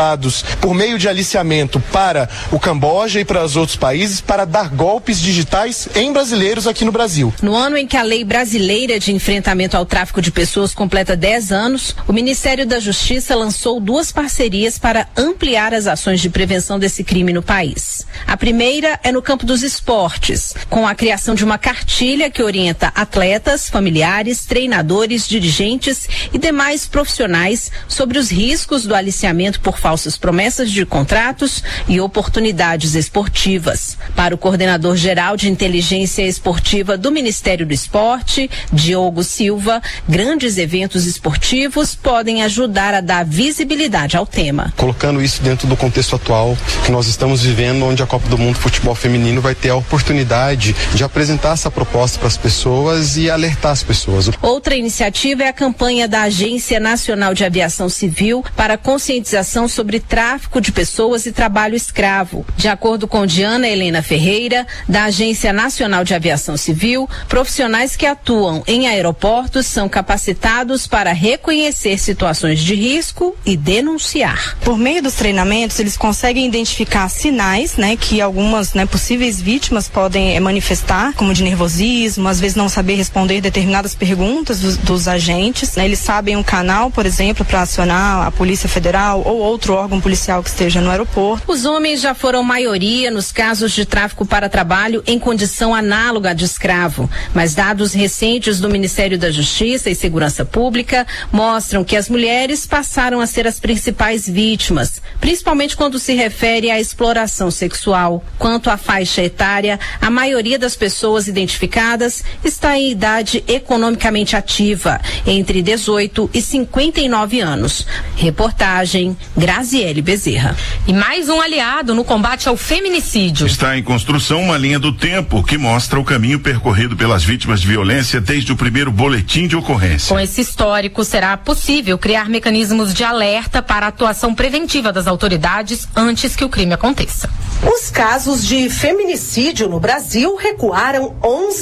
utilizados por meio de aliciamento para o Camboja e para os outros países para dar golpes digitais em brasileiros aqui no Brasil. No ano em que a lei brasileira de enfrentamento ao tráfico de pessoas completa 10 anos, o Ministério da Justiça lançou 2 parcerias para ampliar as ações de prevenção desse crime no país. A primeira é no campo dos esportes, com a criação de uma cartilha que orienta atletas, familiares, treinadores, dirigentes e demais profissionais sobre os riscos do aliciamento por falsas promessas de contratos e oportunidades esportivas. Para o coordenador geral de inteligência esportiva do Ministério do Esporte, Diogo Silva, grandes eventos esportivos podem ajudar a dar visibilidade ao tema. Colocando isso dentro do contexto atual que nós estamos vivendo, onde a Copa do Mundo Futebol Feminino vai ter a oportunidade de apresentar essa proposta para as pessoas e alertar as pessoas. Outra iniciativa é a campanha da Agência Nacional de Aviação Civil para conscientização sobre tráfico de pessoas e trabalho escravo. De acordo com Diana Helena Ferreira, da Agência Nacional de Aviação Civil, profissionais que atuam em aeroportos são capacitados para reconhecer situações de risco e denunciar. Por meio dos treinamentos, eles conseguem identificar sinais, que algumas, possíveis vítimas podem manifestar, como de nervosismo, às vezes não saber responder determinadas perguntas dos agentes. Eles sabem um canal, por exemplo, para acionar a Polícia Federal ou outro órgão policial que esteja no aeroporto. Os homens já foram maioria nos casos de tráfico para trabalho em condição análoga de escravo, mas dados recentes do Ministério da Justiça e Segurança Pública mostram que as mulheres passaram a ser as principais vítimas, principalmente quando se refere à exploração sexual. Quanto à faixa etária, a maioria das pessoas identificadas está em idade economicamente ativa, entre 18 e 59 anos. Reportagem Graziele Bezerra. E mais um aliado no combate ao feminicídio. Está em construção uma linha do tempo que mostra o caminho percorrido pelas vítimas de violência desde o primeiro boletim de ocorrência. Com esse histórico, será possível criar mecanismos de alerta para a atuação preventiva das autoridades antes que o crime aconteça. Os casos de feminicídio no Brasil recuaram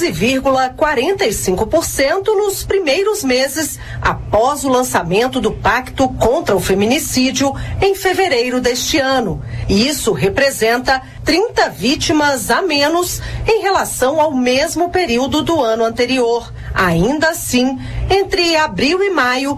11,45% nos primeiros meses após o lançamento do Pacto contra o Feminicídio em fevereiro deste ano. E isso representa 30 vítimas a menos em relação ao mesmo período do ano anterior. Ainda assim, entre abril e maio,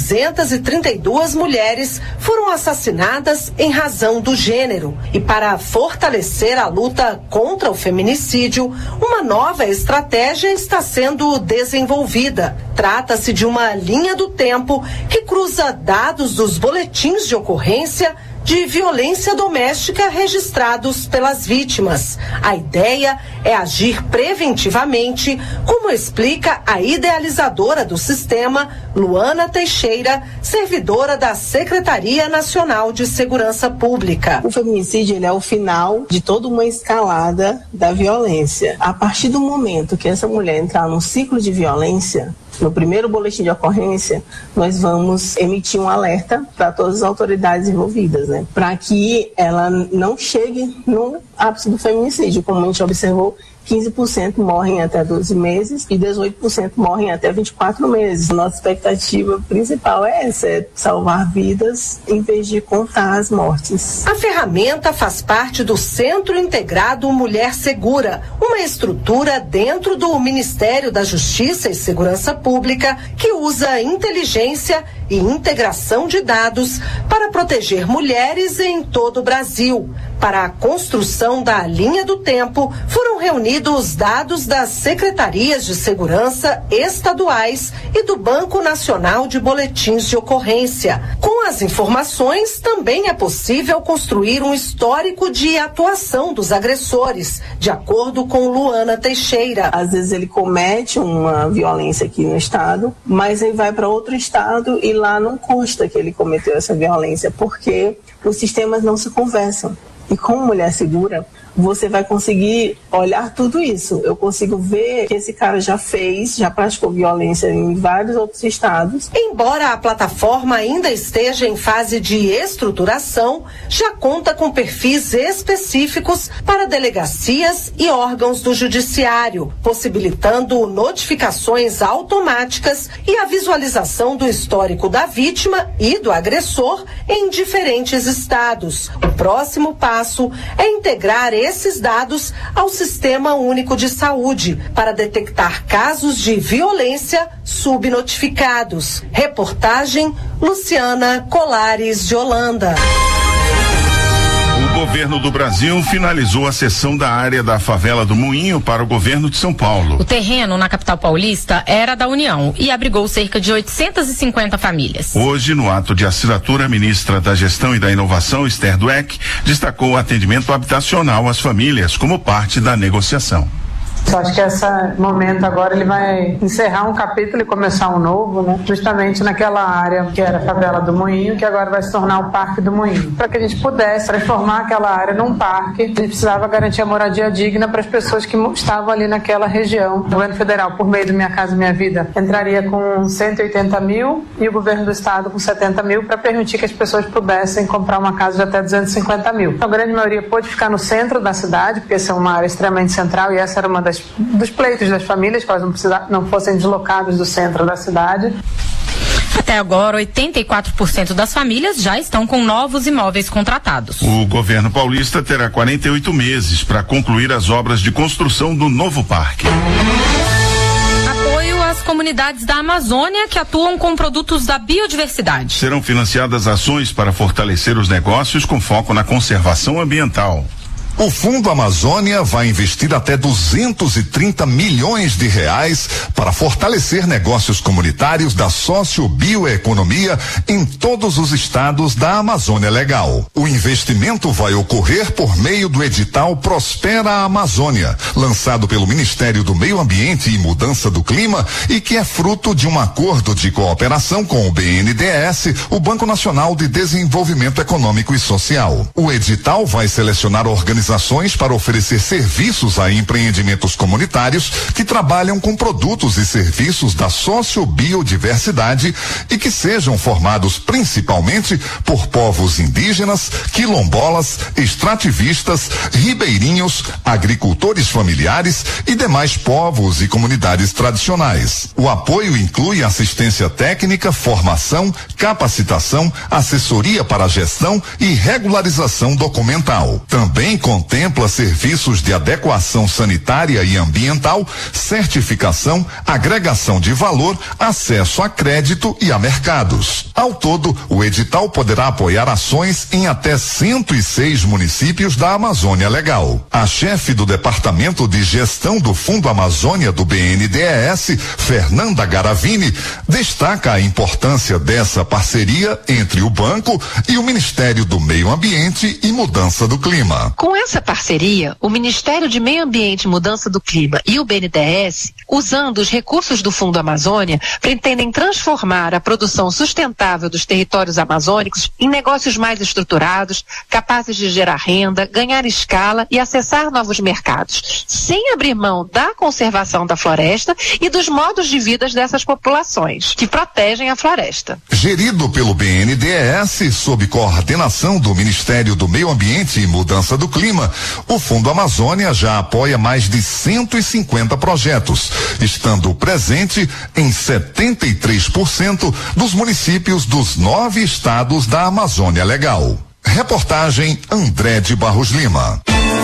232 mulheres foram assassinadas em razão do gênero. E para fortalecer a luta contra o feminicídio, uma nova estratégia está sendo desenvolvida. Trata-se de uma linha do tempo que cruza dados dos boletins de ocorrência de violência doméstica registrados pelas vítimas. A ideia é agir preventivamente, como explica a idealizadora do sistema, Luana Teixeira, servidora da Secretaria Nacional de Segurança Pública. O feminicídio ele é o final de toda uma escalada da violência. A partir do momento que essa mulher entrar num ciclo de violência, no primeiro boletim de ocorrência, nós vamos emitir um alerta para todas as autoridades envolvidas, para que ela não chegue no ápice do feminicídio. Como a gente observou, 15% morrem até 12 meses e 18% morrem até 24 meses. Nossa expectativa principal é essa, é salvar vidas em vez de contar as mortes. A ferramenta faz parte do Centro Integrado Mulher Segura, uma estrutura dentro do Ministério da Justiça e Segurança Pública que usa inteligência e integração de dados para proteger mulheres em todo o Brasil. Para a construção da linha do tempo, foram reunidos dados das secretarias de segurança estaduais e do Banco Nacional de Boletins de Ocorrência. Com as informações, também é possível construir um histórico de atuação dos agressores, de acordo com Luana Teixeira. Às vezes ele comete uma violência aqui no estado, mas ele vai para outro estado e lá não consta que ele cometeu essa violência, porque os sistemas não se conversam. E como mulher segura, você vai conseguir olhar tudo isso. Eu consigo ver que esse cara já praticou violência em vários outros estados. Embora a plataforma ainda esteja em fase de estruturação, já conta com perfis específicos para delegacias e órgãos do judiciário, possibilitando notificações automáticas e a visualização do histórico da vítima e do agressor em diferentes estados. O próximo passo é integrar esses dados ao Sistema Único de Saúde para detectar casos de violência subnotificados. Reportagem Luciana Colares de Holanda. O governo do Brasil finalizou a cessão da área da favela do Moinho para o governo de São Paulo. O terreno na capital paulista era da União e abrigou cerca de 850 famílias. Hoje, no ato de assinatura, a ministra da Gestão e da Inovação, Esther Dweck, destacou o atendimento habitacional às famílias como parte da negociação. Eu acho que esse momento agora ele vai encerrar um capítulo e começar um novo, né? Justamente naquela área que era a favela do Moinho, que agora vai se tornar o Parque do Moinho. Para que a gente pudesse transformar aquela área num parque, a gente precisava garantir a moradia digna para as pessoas que estavam ali naquela região. O governo federal, por meio do Minha Casa Minha Vida, entraria com 180 mil e o governo do estado com 70 mil para permitir que as pessoas pudessem comprar uma casa de até 250 mil. A grande maioria pôde ficar no centro da cidade, porque essa é uma área extremamente central e essa era uma dos pleitos das famílias, que elas não fossem deslocadas do centro da cidade. Até agora, 84% das famílias já estão com novos imóveis contratados. O governo paulista terá 48 meses para concluir as obras de construção do novo parque. Apoio às comunidades da Amazônia que atuam com produtos da biodiversidade. Serão financiadas ações para fortalecer os negócios com foco na conservação ambiental. O Fundo Amazônia vai investir até 230 milhões de reais para fortalecer negócios comunitários da sociobioeconomia em todos os estados da Amazônia Legal. O investimento vai ocorrer por meio do edital Prospera a Amazônia, lançado pelo Ministério do Meio Ambiente e Mudança do Clima e que é fruto de um acordo de cooperação com o BNDES, o Banco Nacional de Desenvolvimento Econômico e Social. O edital vai selecionar organizações para oferecer serviços a empreendimentos comunitários que trabalham com produtos e serviços da sociobiodiversidade e que sejam formados principalmente por povos indígenas, quilombolas, extrativistas, ribeirinhos, agricultores familiares e demais povos e comunidades tradicionais. O apoio inclui assistência técnica, formação, capacitação, assessoria para a gestão e regularização documental. Também contempla serviços de adequação sanitária e ambiental, certificação, agregação de valor, acesso a crédito e a mercados. Ao todo, o edital poderá apoiar ações em até 106 municípios da Amazônia Legal. A chefe do Departamento de Gestão do Fundo Amazônia do BNDES, Fernanda Garavini, destaca a importância dessa parceria entre o banco e o Ministério do Meio Ambiente e Mudança do Clima. Com essa parceria, o Ministério de Meio Ambiente e Mudança do Clima e o BNDES, usando os recursos do Fundo Amazônia, pretendem transformar a produção sustentável dos territórios amazônicos em negócios mais estruturados, capazes de gerar renda, ganhar escala e acessar novos mercados, sem abrir mão da conservação da floresta e dos modos de vida dessas populações, que protegem a floresta. Gerido pelo BNDES, sob coordenação do Ministério do Meio Ambiente e Mudança do Clima, o Fundo Amazônia já apoia mais de 150 projetos, estando presente em 73% dos municípios dos 9 estados da Amazônia Legal. Reportagem André de Barros Lima.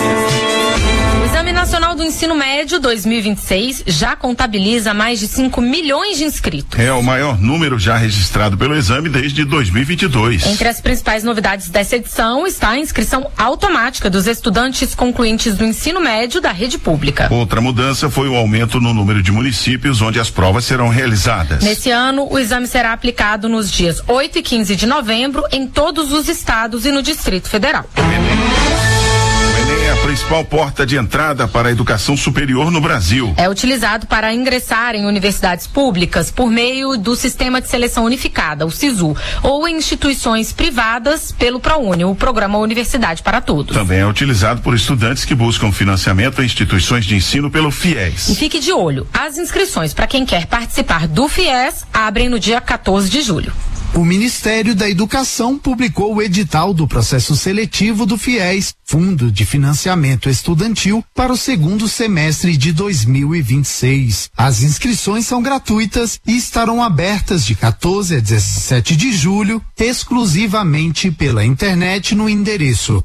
O Exame Nacional do Ensino Médio 2026 já contabiliza mais de 5 milhões de inscritos. É o maior número já registrado pelo exame desde 2022. Entre as principais novidades dessa edição está a inscrição automática dos estudantes concluintes do ensino médio da rede pública. Outra mudança foi o aumento no número de municípios onde as provas serão realizadas. Nesse ano, o exame será aplicado nos dias 8 e 15 de novembro em todos os estados e no Distrito Federal. O Enem é a principal porta de entrada para a educação superior no Brasil. É utilizado para ingressar em universidades públicas por meio do Sistema de Seleção Unificada, o SISU, ou em instituições privadas pelo ProUni, o Programa Universidade para Todos. Também é utilizado por estudantes que buscam financiamento em instituições de ensino pelo FIES. E fique de olho, as inscrições para quem quer participar do FIES abrem no dia 14 de julho. O Ministério da Educação publicou o edital do processo seletivo do FIES, Fundo de Financiamento Estudantil, para o segundo semestre de 2026. As inscrições são gratuitas e estarão abertas de 14 a 17 de julho, exclusivamente pela internet no endereço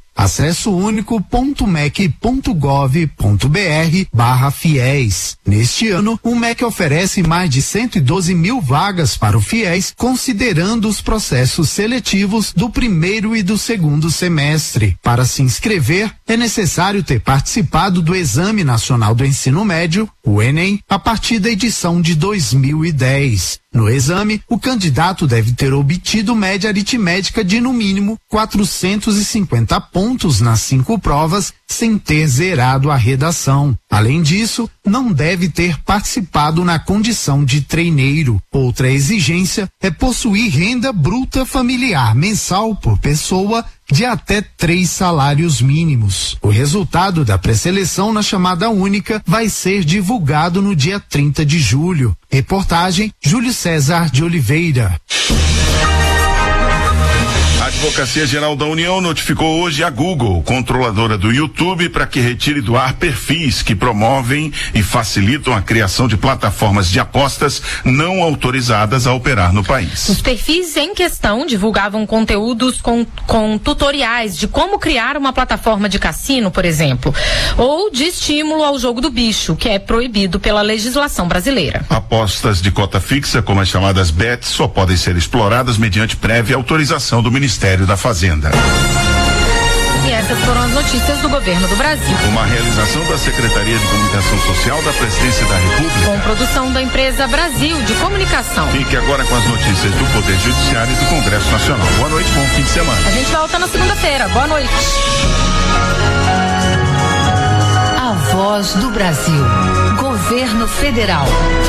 acessounico.mec.gov.br/FIES. Neste ano, o MEC oferece mais de 112 mil vagas para o FIES, considerando os processos seletivos do primeiro e do segundo semestre. Para se inscrever, é necessário ter participado do Exame Nacional do Ensino Médio, o Enem, a partir da edição de 2010. No exame, o candidato deve ter obtido média aritmética de no mínimo 450 pontos nas 5 provas, sem ter zerado a redação. Além disso, não deve ter participado na condição de treineiro. Outra exigência é possuir renda bruta familiar mensal por pessoa de até 3 salários mínimos. O resultado da pré-seleção na chamada única vai ser divulgado no dia 30 de julho. Reportagem Júlio César de Oliveira. A Advocacia Geral da União notificou hoje a Google, controladora do YouTube, para que retire do ar perfis que promovem e facilitam a criação de plataformas de apostas não autorizadas a operar no país. Os perfis em questão divulgavam conteúdos com tutoriais de como criar uma plataforma de cassino, por exemplo, ou de estímulo ao jogo do bicho, que é proibido pela legislação brasileira. Apostas de cota fixa, como as chamadas bets, só podem ser exploradas mediante prévia autorização do Ministério da Fazenda. E essas foram as notícias do governo do Brasil. Uma realização da Secretaria de Comunicação Social da Presidência da República. Com produção da empresa Brasil de Comunicação. Fique agora com as notícias do Poder Judiciário e do Congresso Nacional. Boa noite, bom fim de semana. A gente volta na segunda-feira. Boa noite. A Voz do Brasil. Governo Federal.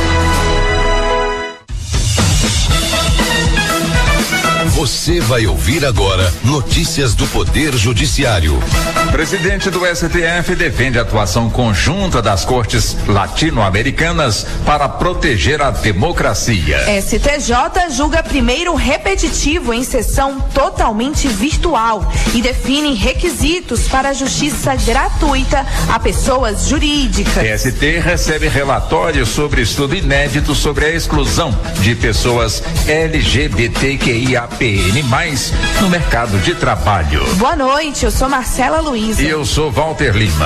Você vai ouvir agora notícias do Poder Judiciário. Presidente do STF defende a atuação conjunta das cortes latino-americanas para proteger a democracia. STJ julga primeiro repetitivo em sessão totalmente virtual e define requisitos para a justiça gratuita a pessoas jurídicas. TST recebe relatório sobre estudo inédito sobre a exclusão de pessoas LGBTQIAPN+, no mercado de trabalho. Boa noite, eu sou Marcela Luiza. E eu sou Walter Lima.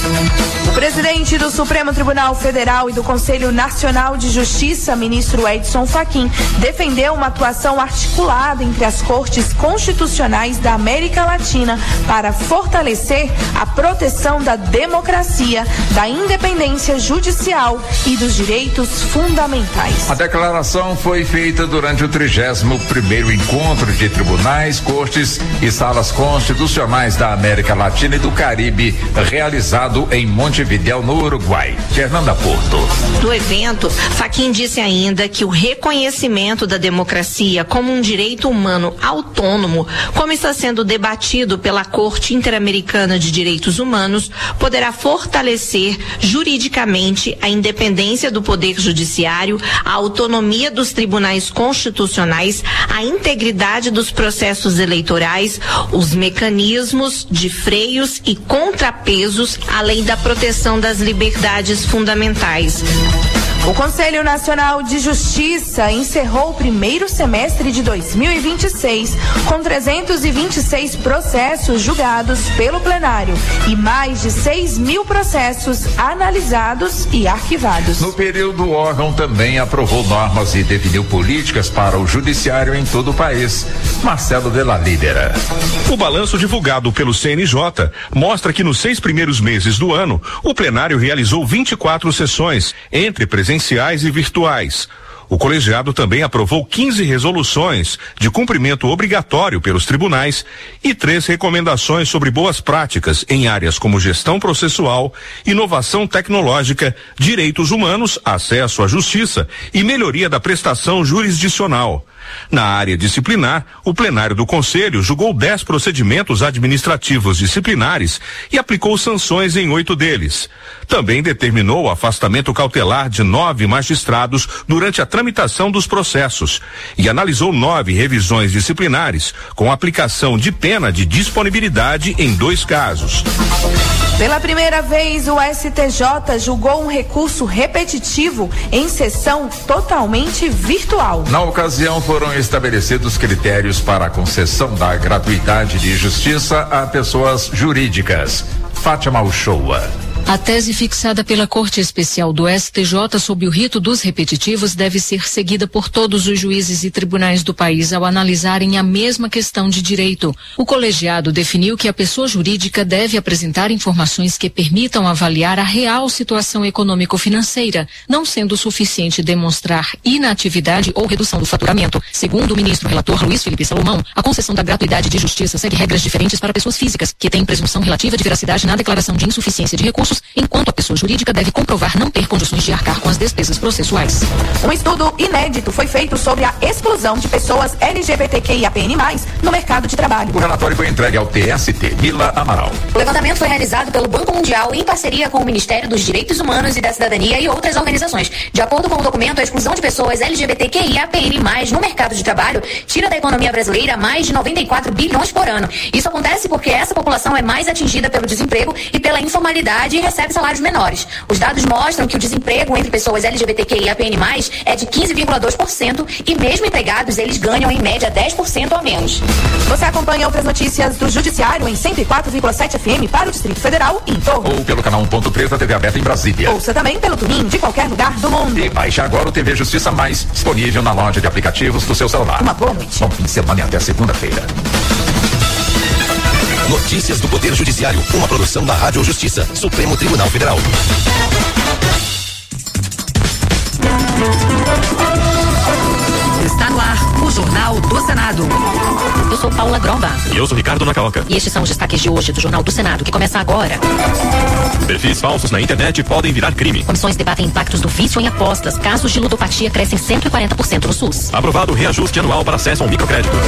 O presidente do Supremo Tribunal Federal e do Conselho Nacional de Justiça, ministro Edson Fachin, defendeu uma atuação articulada entre as cortes constitucionais da América Latina para fortalecer a proteção da democracia, da independência judicial e dos direitos fundamentais. A declaração foi feita durante o 31º encontro de tribunais, cortes e salas constitucionais da América Latina e do Caribe, realizado em Montevidéu, no Uruguai. Fernanda Porto. Do evento, Fachin disse ainda que o reconhecimento da democracia como um direito humano autônomo, como está sendo debatido pela Corte Interamericana de Direitos Humanos, poderá fortalecer juridicamente a independência do Poder Judiciário, a autonomia dos tribunais constitucionais, a integridade dos processos eleitorais, os mecanismos de freios e contrapesos, além da proteção das liberdades fundamentais. O Conselho Nacional de Justiça encerrou o primeiro semestre de 2026 com 326 processos julgados pelo plenário e mais de 6 mil processos analisados e arquivados. No período, o órgão também aprovou normas e definiu políticas para o judiciário em todo o país. Marcelo Della Lídera. O balanço divulgado pelo CNJ mostra que nos 6 primeiros meses do ano, o plenário realizou 24 sessões, entre presenciais e virtuais. O colegiado também aprovou 15 resoluções de cumprimento obrigatório pelos tribunais e 3 recomendações sobre boas práticas em áreas como gestão processual, inovação tecnológica, direitos humanos, acesso à justiça e melhoria da prestação jurisdicional. Na área disciplinar, o plenário do Conselho julgou 10 procedimentos administrativos disciplinares e aplicou sanções em 8 deles. Também determinou o afastamento cautelar de 9 magistrados durante a tramitação dos processos e analisou 9 revisões disciplinares, com aplicação de pena de disponibilidade em 2 casos. Pela primeira vez, o STJ julgou um recurso repetitivo em sessão totalmente virtual. Na ocasião, foram estabelecidos critérios para a concessão da gratuidade de justiça a pessoas jurídicas. Fátima Uchoa. A tese fixada pela Corte Especial do STJ sobre o rito dos repetitivos deve ser seguida por todos os juízes e tribunais do país ao analisarem a mesma questão de direito. O colegiado definiu que a pessoa jurídica deve apresentar informações que permitam avaliar a real situação econômico-financeira, não sendo suficiente demonstrar inatividade ou redução do faturamento. Segundo o ministro relator Luiz Felipe Salomão, a concessão da gratuidade de justiça segue regras diferentes para pessoas físicas, que têm presunção relativa de veracidade na declaração de insuficiência de recursos, enquanto a pessoa jurídica deve comprovar não ter condições de arcar com as despesas processuais. Um estudo inédito foi feito sobre a exclusão de pessoas LGBTQIAPN+, no mercado de trabalho. O relatório foi entregue ao TST. Mila Amaral. O levantamento foi realizado pelo Banco Mundial em parceria com o Ministério dos Direitos Humanos e da Cidadania e outras organizações. De acordo com o documento, a exclusão de pessoas LGBTQIAPN+, no mercado de trabalho tira da economia brasileira mais de 94 bilhões por ano. Isso acontece porque essa população é mais atingida pelo desemprego e pela informalidade e recebe salários menores. Os dados mostram que o desemprego entre pessoas LGBTQIAPN+, é de 15,2% e mesmo empregados eles ganham em média 10% a menos. Você acompanha outras notícias do Judiciário em 104,7 FM para o Distrito Federal e em torno. Ou pelo canal 1.3 da TV aberta em Brasília. Ouça também pelo TuneIn de qualquer lugar do mundo. E baixe agora o TV Justiça Mais, disponível na loja de aplicativos do seu celular. Uma boa noite. Bom fim de semana e até segunda-feira. Notícias do Poder Judiciário, uma produção da Rádio Justiça, Supremo Tribunal Federal. Está no ar o Jornal do Senado. Eu sou Paula Gromba. E eu sou Ricardo Nacaoca. E estes são os destaques de hoje do Jornal do Senado, que começa agora. Perfis falsos na internet podem virar crime. Comissões debatem impactos do vício em apostas. Casos de ludopatia crescem 140% no SUS. Aprovado reajuste anual para acesso a um microcrédito.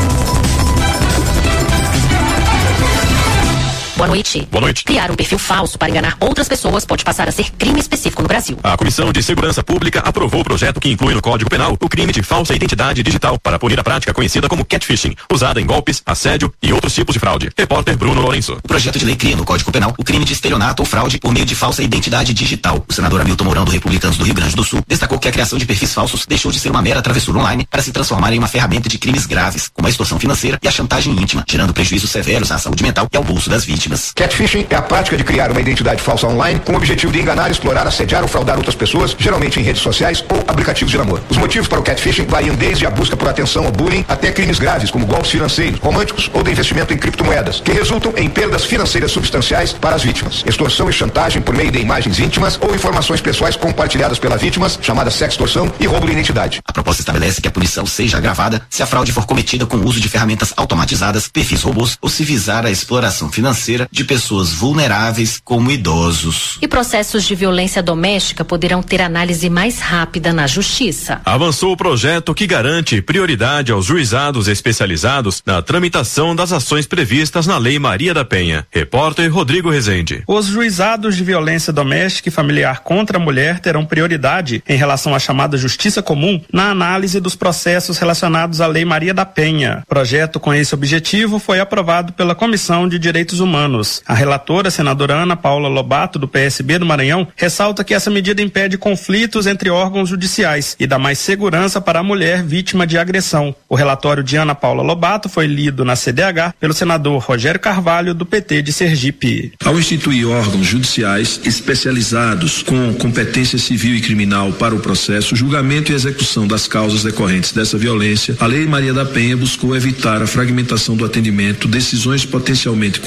Boa noite. Boa noite. Criar um perfil falso para enganar outras pessoas pode passar a ser crime específico no Brasil. A Comissão de Segurança Pública aprovou o projeto que inclui no Código Penal o crime de falsa identidade digital para punir a prática conhecida como catfishing, usada em golpes, assédio e outros tipos de fraude. Repórter Bruno Lourenço. O projeto de lei cria no Código Penal o crime de estelionato ou fraude por meio de falsa identidade digital. O senador Hamilton Mourão, do Republicanos do Rio Grande do Sul, destacou que a criação de perfis falsos deixou de ser uma mera travessura online para se transformar em uma ferramenta de crimes graves, como a extorsão financeira e a chantagem íntima, gerando prejuízos severos à saúde mental e ao bolso das vítimas. Catfishing é a prática de criar uma identidade falsa online com o objetivo de enganar, explorar, assediar ou fraudar outras pessoas, geralmente em redes sociais ou aplicativos de namoro. Os motivos para o catfishing variam desde a busca por atenção ou bullying até crimes graves como golpes financeiros, românticos ou de investimento em criptomoedas, que resultam em perdas financeiras substanciais para as vítimas. Extorsão e chantagem por meio de imagens íntimas ou informações pessoais compartilhadas pela vítima, chamada sextorção, e roubo de identidade. A proposta estabelece que a punição seja agravada se a fraude for cometida com o uso de ferramentas automatizadas, perfis robôs ou se visar a exploração financeira de pessoas vulneráveis como idosos. E processos de violência doméstica poderão ter análise mais rápida na Justiça. Avançou o projeto que garante prioridade aos juizados especializados na tramitação das ações previstas na Lei Maria da Penha. Repórter Rodrigo Rezende. Os juizados de violência doméstica e familiar contra a mulher terão prioridade em relação à chamada Justiça Comum na análise dos processos relacionados à Lei Maria da Penha. Projeto com esse objetivo foi aprovado pela Comissão de Direitos Humanos. A relatora, a senadora Ana Paula Lobato, do PSB do Maranhão, ressalta que essa medida impede conflitos entre órgãos judiciais e dá mais segurança para a mulher vítima de agressão. O relatório de Ana Paula Lobato foi lido na CDH pelo senador Rogério Carvalho, do PT de Sergipe. Ao instituir órgãos judiciais especializados com competência civil e criminal para o processo, julgamento e execução das causas decorrentes dessa violência, a Lei Maria da Penha buscou evitar a fragmentação do atendimento, decisões potencialmente contraditórias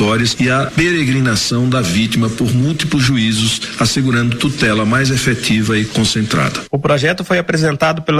obrigatórias e a peregrinação da vítima por múltiplos juízos, assegurando tutela mais efetiva e concentrada. O projeto foi apresentado pela